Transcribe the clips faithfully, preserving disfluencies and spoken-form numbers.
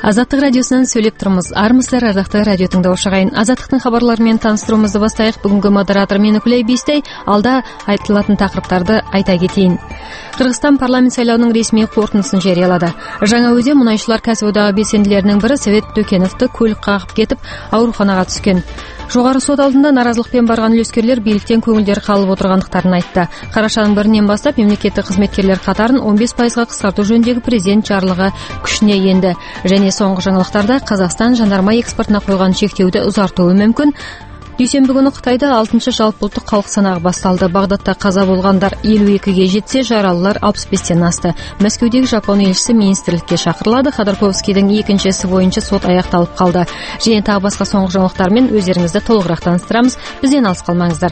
Азаттық радиосынан сөйлеп тұрмыз. Армысыздар, ардақты радио тыңдаушы ағайын. Азаттықтың хабарларымен таныстыруымызды бастайық. Бүгінгі модератор мен Үкілей Бейстей. Алда айтылатын тақырыптарды айта кетейін. Қырғызстан парламент сайлауының ресми қорытындысын жариялады. Жаңаөзен мұнайшылар кәсіподағы белсенділерінің бірі Совет Төкеновті көлік қағып кетіп, ауруханаға түскен. Жоғары сот алдында наразылықпен барған үлескерлер биліктен көңілдері қалып отырғандықтарын айтты. Қарашаның бірінен бастап мемлекеттік қызметкерлер қатарын он бес пайызға қысқарту жөніндегі президент жарлығы күшіне енді. Және соңғы жаңалықтарда Қазақстан жанармай экспортына қойған шектеуді ұзартуы мүмкін. Дүйсенбі күні Қытайда алтыншы жалпыұлттық халық санағы басталды. Бағдадта қаза болғандар елу екіге жетсе, жаралылар алпыс бестен асты. Мәскеудегі Жапон елшісі министрлікке шақырылады. Ходорковскийдің екінші ісі бойынша сот аяқталып қалды. Және тағы басқа соңғы жаңалықтармен өздеріңізді толығырақ таныстырамыз. Бізден алыс қалмаңыздар.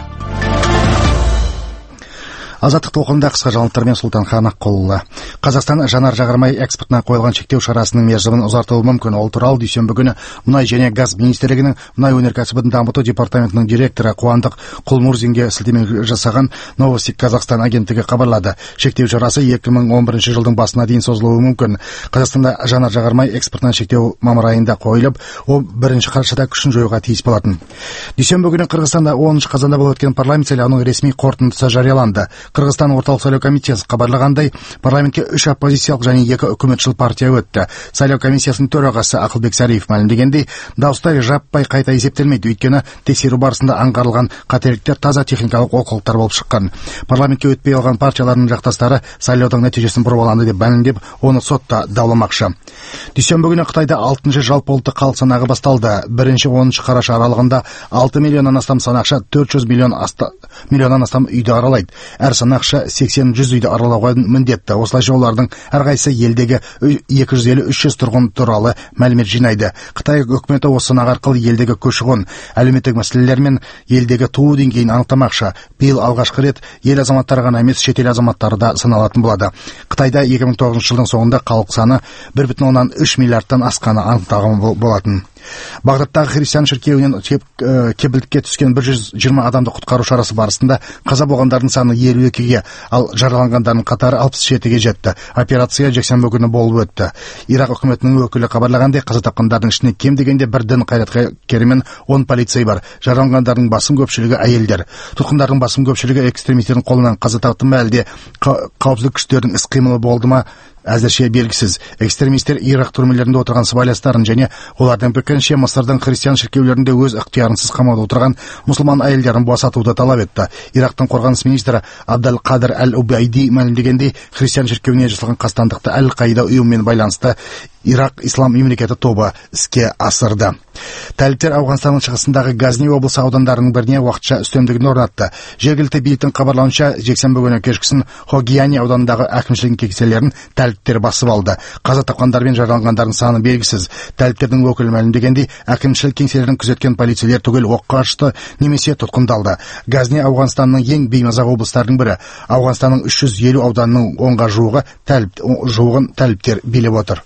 Азаттық толқынында қысқа жаңалықтармен Сұлтанхан Аққұлы. Қазақстан жанар-жағармай экспортына қойылған шектеу шарасының мерзімін ұзартуы мүмкін. Ол туралы дүйсенбі күні мұнай және газ министрлігінің мұнай өнеркәсібін дамыту департаментінің директоры Қуандық Құлмурзинге сілтеме жасаған Новости Казахстан агенттігі хабарлады. Шектеу шарасы екі мың он бірінші жылдың басына дейін созылуы мүмкін. Қазақстанда жанар-жағармай экспортына шектеу мамыр айында қойылып, ол бірінші қарашада күшін жоюға тиіс болатын. Дүйсенбі күні Қырғызстанда оныншы қазанда болып өткен парламент сайлауының ресми қорытындысы жарияланды. Қырғызстан орталық сайлау комиссиясы хабарлағандай, парламентке үш оппозициялық және екі үкіметшіл партия өтті. Сайлау комиссиясының төрағасы Ақылбек Сариев мәлімдегендей, дауыстар жаппай қайта есептелмейді, өйткені тексеру барысында аңғарылған қателіктер таза техникалық олқылықтар болып шыққан. Парламентке өтпей алған партиялардың жақтастары сайлаудың нәтижесін бұрып алды деп мәлімдеп, оны сотта дауламақшы. Дүйсенбі күні Қытайда алтыншы жалпыұлттық халық санағы басталды. Бірінші оныншы қараша аралығында алты миллионнан астам санақшы төрт жүз миллионнан астам үйді аралайды. Әр санақшы сексен жүз үйді аралауға міндетті. Осылайша олардың әрқайсысы елдегі екі жүз елу үш жүз тұрғын туралы мәлімет жинайды. Қытай үкіметі осы санақ арқылы елдегі көші-қон, әлеуметтік мәселелер мен елдегі туу деңгейін анықтамақшы. Биыл алғашқы рет ел азаматтары ғана емес, шетел азаматтары да саналатын болады. Қытайда екі мың тоғызыншы жылдың соңында халық саны бір бүтін оннан үш миллиардтан асқаны анықталған болатын. Бағдаттағы христиан шіркеуінен кепілдікке түскен бір жүз жиырма адамды құтқару шарасы барысында қаза болғандардың саны елу екіге, ал жараланғандардың қатары алпыс жетіге жетті. Операция жексенбі күні болып өтті. Ирақ үкіметінің өкілі хабарлағандай, қаза тапқандардың ішінде кем дегенде бір дін қайраткері мен он полицей бар. Жараланғандардың басым көпшілігі әйелдер. Тұтқындардың басым көпшілігі экстремистердің қолынан қаза тапты ма, әлде қауіпсіздік күштердің іс-қимылы болды ма? Әзірше белгісіз. Экстремистер Ирақ түрмелерінде отырған сыбайластарын және олардың пікірінше Мысырдың христиан шіркеулерінде өз ықтиярынсыз қамауда отырған мұсылман әйелдерін босатуды талап етті. Ирактың қорғаныс министрі Абдал Қадыр Әл-Убайди мәлімдегендей, христиан шіркеуіне жасалған қастандықты Әл-Қаида ұйымымен байланысты Ирақ ислам мемлекеті тобы іске асырды. Тәліптер Ауғанстанның шығысындағы Газни облысы аудандарының біріне уақытша үстемдігін орнатты. Жергілікті биліктің хабарлауынша, жексенбі күні кешкісін Хогияни ауданындағы әкімшілік кеңселерін тәліптер басып алды. Қаза тапқандар мен жараланғандардың саны белгісіз. Тәліптердің өкілі мәлімдегендей, әкімшілік кеңселерін күзеткен полицейлер түгел оққа ашты немесе тұтқындалды. Газни Ауғанстанның ең беймаза облыстарының бірі. Ауғанстанның үш жүз елу ауданының онға жуығы тәліп, жуығын тәліптер билеп отыр.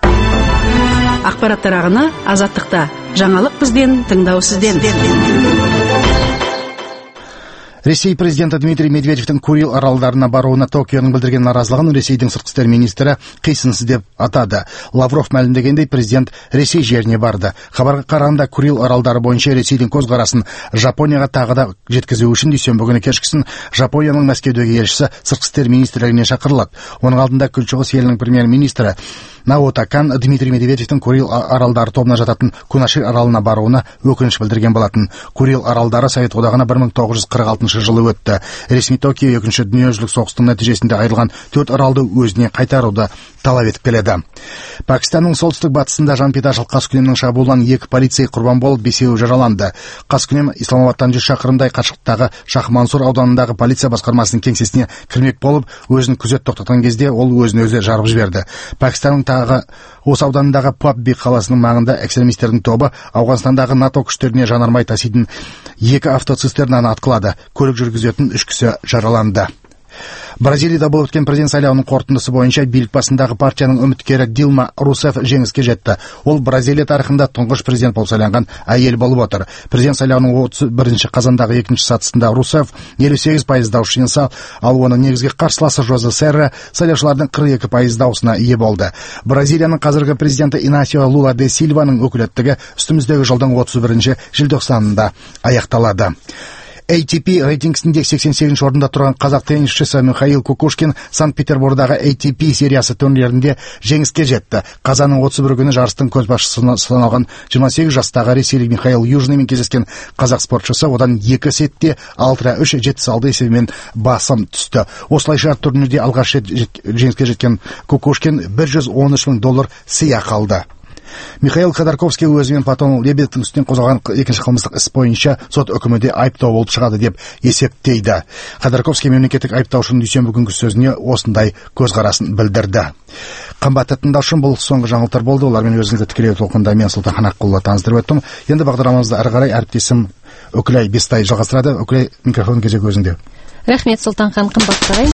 Ақпараттар ағыны Азаттықта. Жаңалық бізден, тыңдау сізден. Ресей президенті Дмитрий Медведевтің Курил аралдарына баруына Токионың білдірген наразылығын Ресейдің сыртқы істер министрі қисынсыз деп атады. Лавров мәлімдегендей, президент Ресей жеріне барды. Хабарға қарағанда, Курил аралдары бойынша Ресейдің көзқарасын Жапонияға тағы да жеткізу үшін дүйсенбі күні кешкісін Жапонияның Мәскеудегі елшісі сыртқы істер министрлігіне шақырылады. Оның алдында күншығыс елінің премьер-министрі Наото Кан Дмитрий Медведевтің Курил аралдары тобына жататын Кунашир аралына баруына өкініш білдірген болатын. Курил аралдары Совет одағына бір мың тоғыз жүз қырық алтыншы жылы өтті. Ресми Токио екінші дүниежүзілік соғыстың нәтижесінде айырылған төрт аралды өзіне қайтаруды талап етіп келеді. Пакистанның солтүстік батысында Жанпиташыл Қаскүнемнің шабуылынан екі полицей құрбан болып, бесеуі жараланды. Қаскүнем Исламабадтан жүз шақырымдай қашықтағы Шах Мансур ауданындағы полиция басқармасының кеңсесіне кірмек болып, өзін күзет тоқтатқан кезде ол өзін өзі жарып жіберді. Пакистанның тағы осы ауданындағы Пабби қаласының маңында экстремистердің тобы Ауғанстандағы НАТО күштеріне жанармай таситын екі автоцистернаны атқылады. Көлік жүргізетін үш кісі жараланды. Бразилияда болып өткен президент сайлауының қорытындысы бойынша билік басындағы партияның үміткері Дилма Русеф жеңіске жетті. Ол Бразилия тарихында тұңғыш президент болып сайланған әйел болып отыр. Президент сайлауының отыз бірінші қазандағы екінші сатысында Русеф елу сегіз пайыз дауыс жинаса, ал оның негізгі қарсыласы Жозе Серра сайлаушылардың қырық екі пайыз дауысына ие болды. Бразилияның қазіргі президенті Инасио Лула де Сильваның өкілеттігі үстіміздегі жылдың отыз бірінші желтоқсанында аяқталады. эй ти пи рейтингісінде сексен сегізінші орында тұрған қазақ теннисшісі Михаил Кукушкин Санкт-Петербордағы эй ти пи сериясы турнирінде жеңіске жетті. Қазанның отыз бірі күні жарыстың көшбасшысына саналған жиырма сегіз жастағы ресейлік Михаил Южныймен кездескен қазақ спортшысы одан екі сетте алты үш жеті алты есебімен басым түсті. Осылайша турнирде алғаш жеңіске жеткен Кукушкин бір жүз он үш мың доллар сыйақы алды. Михаил Ходорковский өзімен Платон Лебедевтің үстінен қозғалған екінші қылмыстық іс бойынша сот үкімінде айыптау болып шығады деп есептейді. Ходорковский мемлекеттік айыптаушының дүйсенбі күнгі сөзіне осындай көзқарасын білдірді. Қымбатты тыңдаушым, бұл соңғы жаңалықтар болды. Олармен өзіңізді тікелей толқында мен Сұлтан Ханақұлы таныстырып өттім. Енді бағдарламамызды ары қарай әріптесім Өкілай Бестай жалғастырады. Өкілай, микрофон кезегі өзіңде. Рахмет, Сұлтан хан, қымбатты ағайын.